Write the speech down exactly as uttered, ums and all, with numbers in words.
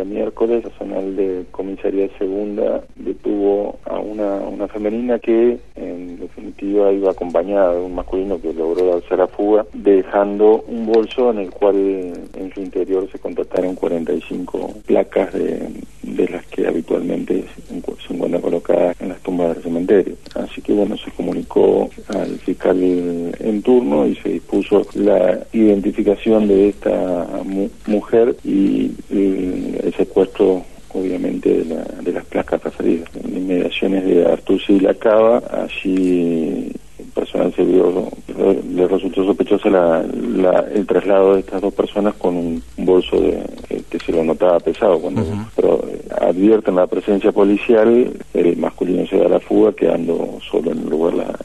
miércoles, personal de comisaría segunda detuvo a una, una femenina que en definitiva iba acompañada de un masculino que logró darse a la fuga, dejando un bolso en el cual en su interior se constataron cuarenta y cinco placas de, de las que habitualmente se encuentran colocadas en las tumbas del cementerio. Así que bueno, se comunicó al fiscal en turno y se dispuso la identificación de esta mu mujer y, y el secuestro obviamente de, la, de las placas referidas. En inmediaciones de Artusi y La Cava, allí el personal se vio, le resultó sospechosa la, la, el traslado de estas dos personas con un bolso de, que, que se lo notaba pesado. Cuando uh-huh. pero eh, advierten la presencia policial, el masculino se da la fuga, quedando solo en el lugar la,